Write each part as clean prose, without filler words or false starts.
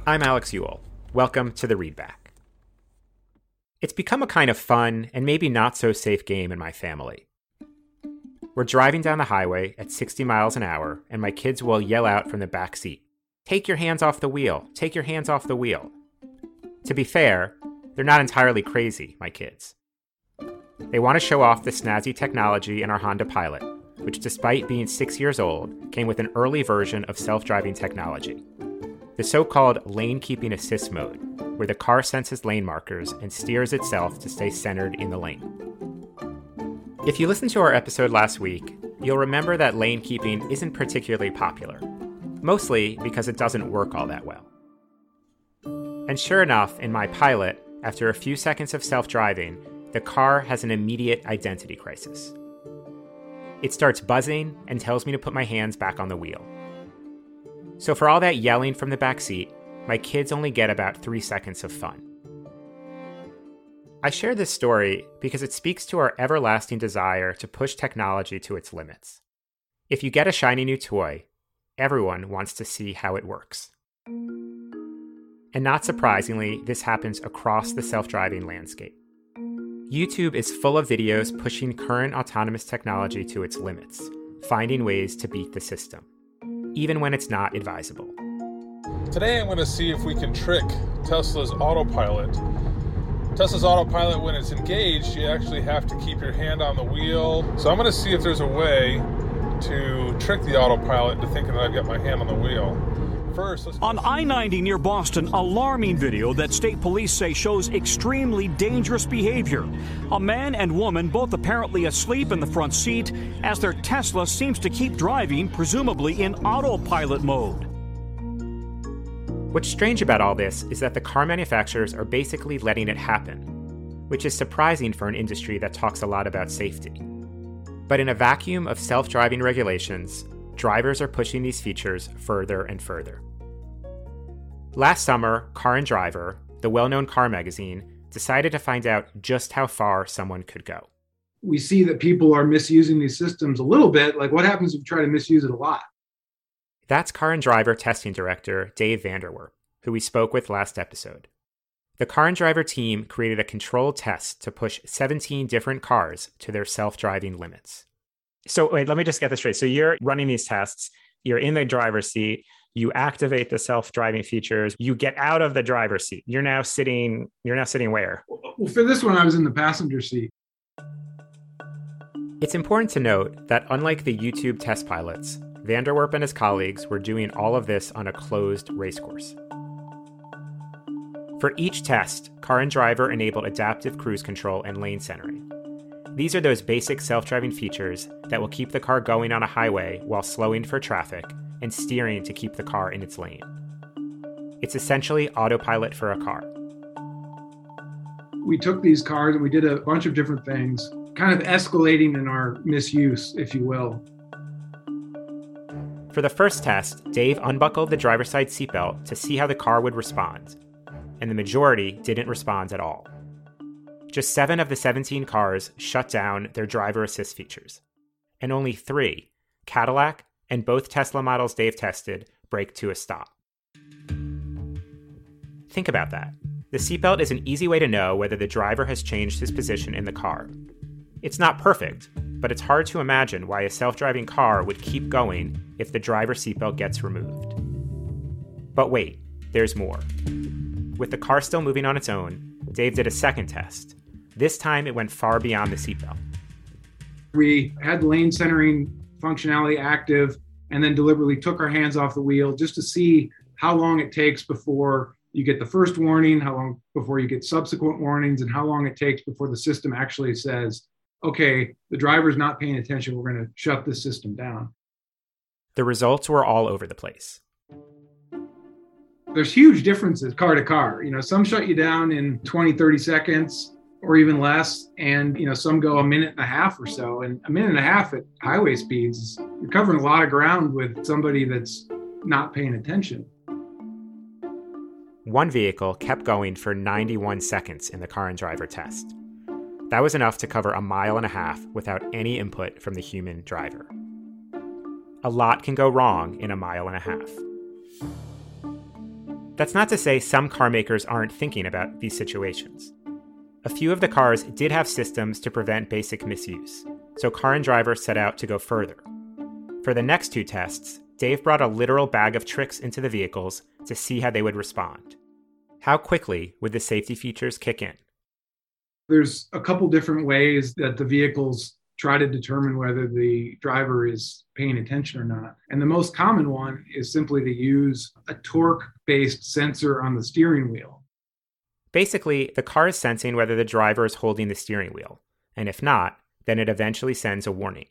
I'm Alex Ewell. Welcome to the Readback. It's become a kind of fun and maybe not so safe game in my family. We're driving down the highway at 60 miles an hour, and my kids will yell out from the back seat, "Take your hands off the wheel! Take your hands off the wheel!" To be fair, they're not entirely crazy, my kids. They want to show off the snazzy technology in our Honda Pilot, which despite being 6 years old, came with an early version of self-driving technology. The so-called lane keeping assist mode, where the car senses lane markers and steers itself to stay centered in the lane. If you listened to our episode last week, you'll remember that lane keeping isn't particularly popular, mostly because it doesn't work all that well. And sure enough, in my Pilot, after a few seconds of self-driving, the car has an immediate identity crisis. It starts buzzing and tells me to put my hands back on the wheel. So for all that yelling from the back seat, my kids only get about 3 seconds of fun. I share this story because it speaks to our everlasting desire to push technology to its limits. If you get a shiny new toy, everyone wants to see how it works. And not surprisingly, this happens across the self-driving landscape. YouTube is full of videos pushing current autonomous technology to its limits, finding ways to beat the system, even when it's not advisable. Today I'm going to see if we can trick Tesla's autopilot. Tesla's autopilot, when it's engaged, you actually have to keep your hand on the wheel. So I'm going to see if there's a way to trick the autopilot into thinking that I've got my hand on the wheel. First, on I-90 near Boston, alarming video that state police say shows extremely dangerous behavior. A man and woman both apparently asleep in the front seat as their Tesla seems to keep driving, presumably in autopilot mode. What's strange about all this is that the car manufacturers are basically letting it happen, which is surprising for an industry that talks a lot about safety. But in a vacuum of self-driving regulations, drivers are pushing these features further and further. Last summer, Car and Driver, the well-known car magazine, decided to find out just how far someone could go. We see that people are misusing these systems a little bit. Like, what happens if you try to misuse it a lot? That's Car and Driver testing director Dave Vanderwerp, who we spoke with last episode. The Car and Driver team created a controlled test to push 17 different cars to their self-driving limits. So wait, let me just get this straight. So you're running these tests, you're in the driver's seat, you activate the self-driving features, you get out of the driver's seat. You're now sitting where? Well, for this one, I was in the passenger seat. It's important to note that unlike the YouTube test pilots, Vanderwerp and his colleagues were doing all of this on a closed racecourse. For each test, Car and Driver enabled adaptive cruise control and lane centering. These are those basic self-driving features that will keep the car going on a highway while slowing for traffic and steering to keep the car in its lane. It's essentially autopilot for a car. We took these cars and we did a bunch of different things, kind of escalating in our misuse, if you will. For the first test, Dave unbuckled the driver's side seatbelt to see how the car would respond, and the majority didn't respond at all. Just 7 of the 17 cars shut down their driver assist features, and only 3, Cadillac and both Tesla models Dave tested, brake to a stop. Think about that. The seatbelt is an easy way to know whether the driver has changed his position in the car. It's not perfect, but it's hard to imagine why a self-driving car would keep going if the driver's seatbelt gets removed. But wait, there's more. With the car still moving on its own, Dave did a second test. This time it went far beyond the seatbelt. We had lane centering functionality active and then deliberately took our hands off the wheel just to see how long it takes before you get the first warning, how long before you get subsequent warnings, and how long it takes before the system actually says, okay, the driver's not paying attention, we're going to shut this system down. The results were all over the place. There's huge differences car to car. Some shut you down in 20, 30 seconds or even less. And, some go a minute and a half or so. And a minute and a half at highway speeds, you're covering a lot of ground with somebody that's not paying attention. One vehicle kept going for 91 seconds in the Car and Driver test. That was enough to cover a mile and a half without any input from the human driver. A lot can go wrong in a mile and a half. That's not to say some car makers aren't thinking about these situations. A few of the cars did have systems to prevent basic misuse, so Car and Driver set out to go further. For the next 2 tests, Dave brought a literal bag of tricks into the vehicles to see how they would respond. How quickly would the safety features kick in? There's a couple different ways that the vehicles try to determine whether the driver is paying attention or not. And the most common one is simply to use a torque-based sensor on the steering wheel. Basically, the car is sensing whether the driver is holding the steering wheel, and if not, then it eventually sends a warning.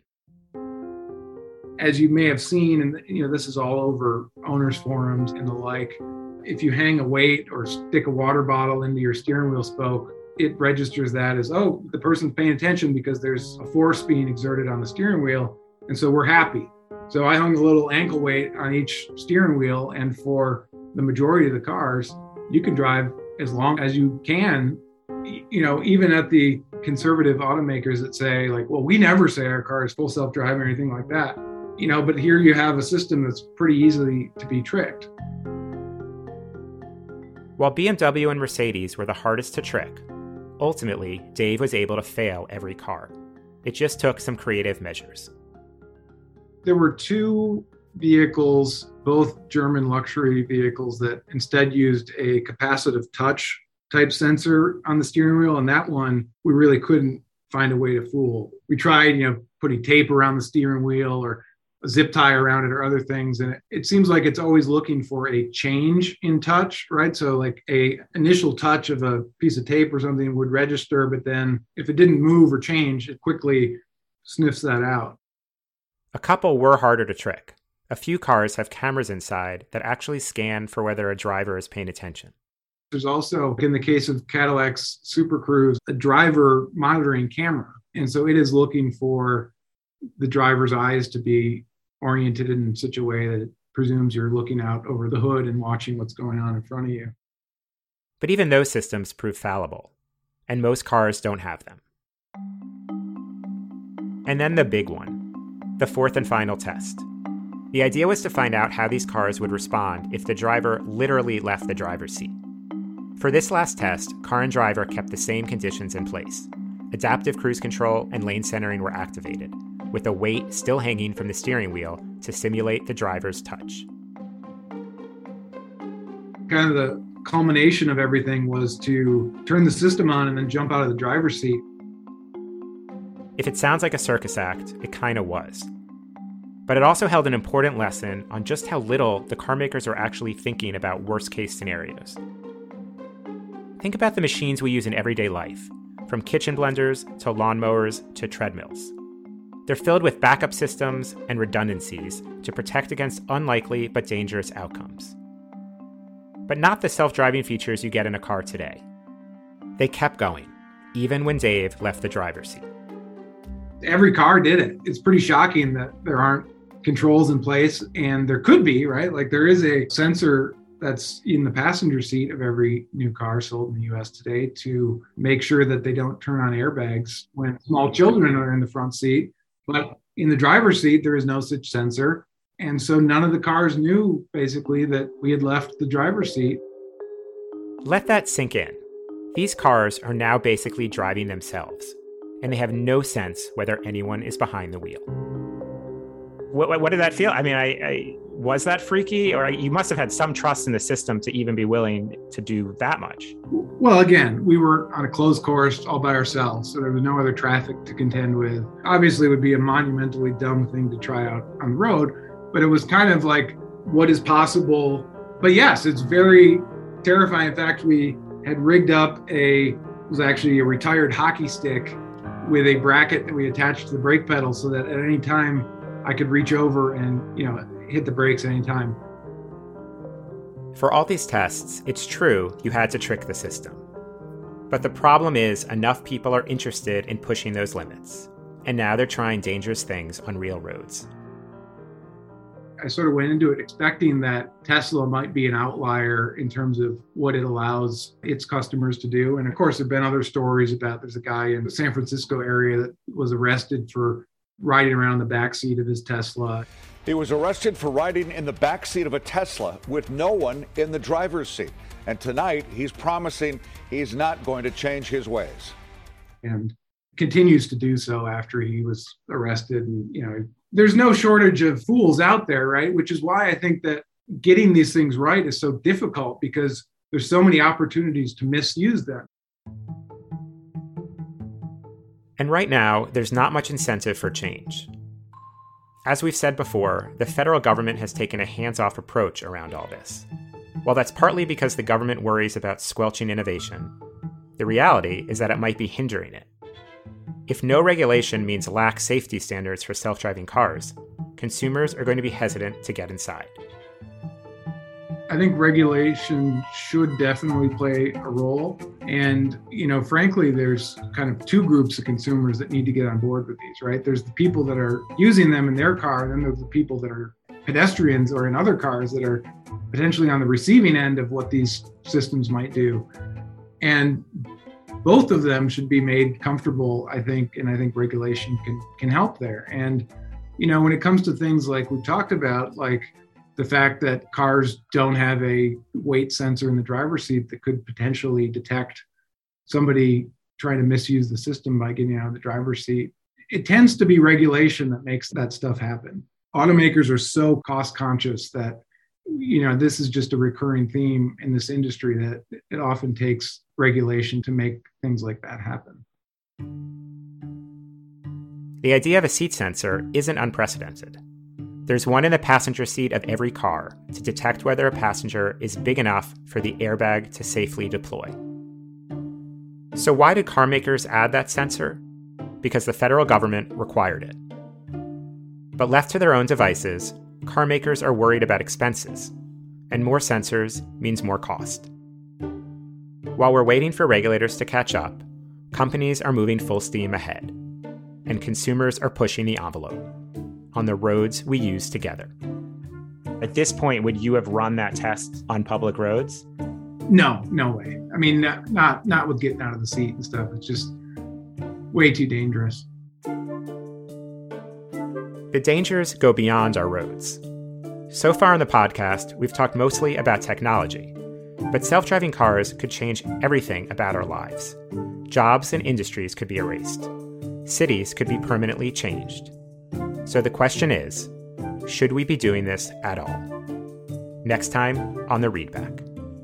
As you may have seen, and this is all over owners' forums and the like, if you hang a weight or stick a water bottle into your steering wheel spoke, it registers that as, oh, the person's paying attention because there's a force being exerted on the steering wheel, and so we're happy. So I hung a little ankle weight on each steering wheel, and for the majority of the cars, you can drive as long as you can, even at the conservative automakers that say, like, well, we never say our car is full self-driving or anything like that. But here you have a system that's pretty easily to be tricked. While BMW and Mercedes were the hardest to trick, ultimately, Dave was able to fail every car. It just took some creative measures. There were 2 vehicles, both German luxury vehicles, that instead used a capacitive touch type sensor on the steering wheel. And that one, we really couldn't find a way to fool. We tried, putting tape around the steering wheel or a zip tie around it or other things. And it seems like it's always looking for a change in touch, right? So like a initial touch of a piece of tape or something would register, but then if it didn't move or change, it quickly sniffs that out. A couple were harder to trick. A few cars have cameras inside that actually scan for whether a driver is paying attention. There's also, in the case of Cadillac's Super Cruise, a driver monitoring camera. And so it is looking for the driver's eyes to be oriented in such a way that it presumes you're looking out over the hood and watching what's going on in front of you. But even those systems prove fallible, and most cars don't have them. And then the big one, the 4th and final test. The idea was to find out how these cars would respond if the driver literally left the driver's seat. For this last test, Car and Driver kept the same conditions in place. Adaptive cruise control and lane centering were activated, with a weight still hanging from the steering wheel to simulate the driver's touch. Kind of the culmination of everything was to turn the system on and then jump out of the driver's seat. If it sounds like a circus act, it kind of was. But it also held an important lesson on just how little the car makers are actually thinking about worst-case scenarios. Think about the machines we use in everyday life, from kitchen blenders to lawnmowers to treadmills. They're filled with backup systems and redundancies to protect against unlikely but dangerous outcomes. But not the self-driving features you get in a car today. They kept going, even when Dave left the driver's seat. Every car did it. It's pretty shocking that there aren't controls in place, and there could be, right? Like there is a sensor that's in the passenger seat of every new car sold in the US today to make sure that they don't turn on airbags when small children are in the front seat. But in the driver's seat, there is no such sensor. And so none of the cars knew basically that we had left the driver's seat. Let that sink in. These cars are now basically driving themselves, and they have no sense whether anyone is behind the wheel. What did that feel? I mean, was that freaky? Or you must have had some trust in the system to even be willing to do that much. Well, again, we were on a closed course all by ourselves, so there was no other traffic to contend with. Obviously, it would be a monumentally dumb thing to try out on the road, but it was kind of like, what is possible? But yes, it's very terrifying. In fact, we had rigged up it was actually a retired hockey stick with a bracket that we attached to the brake pedal so that at any time I could reach over and, hit the brakes at any time. For all these tests, it's true you had to trick the system. But the problem is enough people are interested in pushing those limits, and now they're trying dangerous things on real roads. I sort of went into it expecting that Tesla might be an outlier in terms of what it allows its customers to do. And of course, there have been other stories about there's a guy in the San Francisco area that was arrested for riding around the backseat of his Tesla. He was arrested for riding in the backseat of a Tesla with no one in the driver's seat. And tonight, he's promising he's not going to change his ways. And continues to do so after he was arrested. And, there's no shortage of fools out there, right? Which is why I think that getting these things right is so difficult, because there's so many opportunities to misuse them. And right now, there's not much incentive for change. As we've said before, the federal government has taken a hands-off approach around all this. While that's partly because the government worries about squelching innovation, the reality is that it might be hindering it. If no regulation means lax safety standards for self-driving cars, consumers are going to be hesitant to get inside. I think regulation should definitely play a role. And, frankly, there's kind of two groups of consumers that need to get on board with these, right? There's the people that are using them in their car, and then there's the people that are pedestrians or in other cars that are potentially on the receiving end of what these systems might do. And both of them should be made comfortable, I think, and I think regulation can help there. And, when it comes to things like we talked about, like the fact that cars don't have a weight sensor in the driver's seat that could potentially detect somebody trying to misuse the system by getting out of the driver's seat, it tends to be regulation that makes that stuff happen. Automakers are so cost conscious that, this is just a recurring theme in this industry, that it often takes regulation to make things like that happen. The idea of a seat sensor isn't unprecedented. There's one in the passenger seat of every car to detect whether a passenger is big enough for the airbag to safely deploy. So why did car makers add that sensor? Because the federal government required it. But left to their own devices, car makers are worried about expenses, and more sensors means more cost. While we're waiting for regulators to catch up, companies are moving full steam ahead, and consumers are pushing the envelope on the roads we use together. At this point, would you have run that test on public roads? No way. I mean, not with getting out of the seat and stuff. It's just way too dangerous. The dangers go beyond our roads. So far on the podcast, we've talked mostly about technology, but self-driving cars could change everything about our lives. Jobs and industries could be erased. Cities could be permanently changed. So the question is, should we be doing this at all? Next time on The Readback.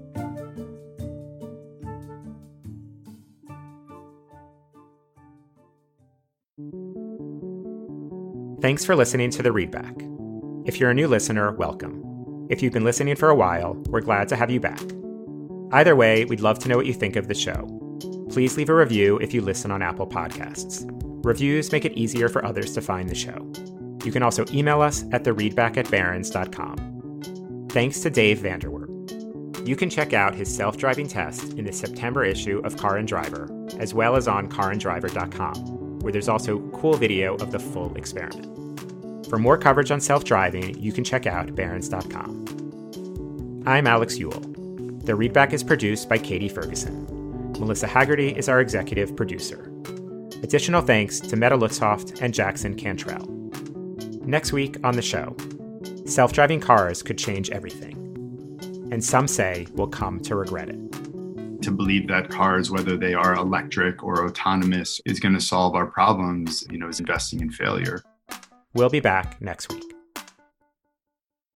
Thanks for listening to The Readback. If you're a new listener, welcome. If you've been listening for a while, we're glad to have you back. Either way, we'd love to know what you think of the show. Please leave a review if you listen on Apple Podcasts. Reviews make it easier for others to find the show. You can also email us at thereadback@barrons.com. Thanks to Dave Vanderwerp. You can check out his self-driving test in the September issue of Car and Driver, as well as on caranddriver.com, where there's also cool video of the full experiment. For more coverage on self-driving, you can check out barrons.com. I'm Alex Ewell. The Readback is produced by Katie Ferguson. Melissa Haggerty is our executive producer. Additional thanks to Meta Lutzhoft and Jackson Cantrell. Next week on the show, self-driving cars could change everything. And some say we'll come to regret it. To believe that cars, whether they are electric or autonomous, is going to solve our problems, is investing in failure. We'll be back next week.